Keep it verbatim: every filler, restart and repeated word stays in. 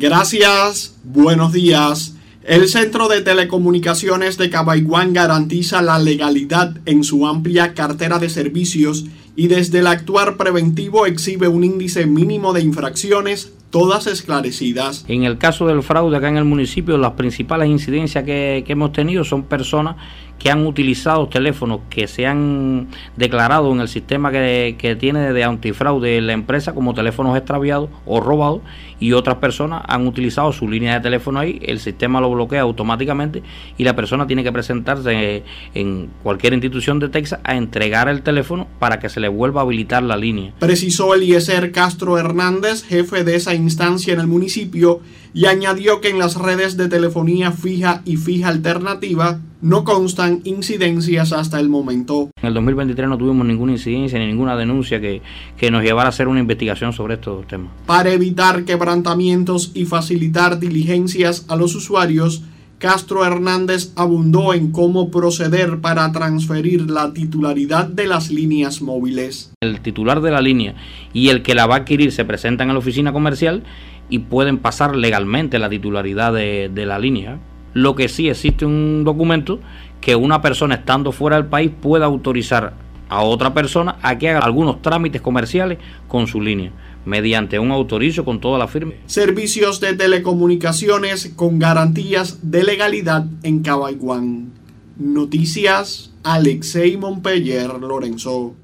Gracias, buenos días. El Centro de Telecomunicaciones de Cabaiguán garantiza la legalidad en su amplia cartera de servicios y desde el actuar preventivo exhibe un índice mínimo de infracciones, todas esclarecidas. En el caso del fraude acá en el municipio, las principales incidencias que, que hemos tenido son personas que han utilizado teléfonos que se han declarado en el sistema que, que tiene de antifraude la empresa como teléfonos extraviados o robados, y otras personas han utilizado su línea de teléfono ahí, el sistema lo bloquea automáticamente y la persona tiene que presentarse en cualquier institución de Texas a entregar el teléfono para que se le vuelva a habilitar la línea. Precisó Eliezer Castro Hernández, jefe de esa instancia en el municipio, y añadió que en las redes de telefonía fija y fija alternativa no constan incidencias hasta el momento. En el dos mil veintitrés no tuvimos ninguna incidencia ni ninguna denuncia que, que nos llevara a hacer una investigación sobre estos temas. Para evitar quebrantamientos y facilitar diligencias a los usuarios, Castro Hernández abundó en cómo proceder para transferir la titularidad de las líneas móviles. El titular de la línea y el que la va a adquirir se presentan en la oficina comercial y pueden pasar legalmente la titularidad de, de la línea. Lo que sí existe un documento que una persona estando fuera del país pueda autorizar a otra persona a que haga algunos trámites comerciales con su línea, mediante un autorizo con toda la firma. Servicios de telecomunicaciones con garantías de legalidad en Cabaiguán. Noticias, Alexei Montpeller Lorenzo.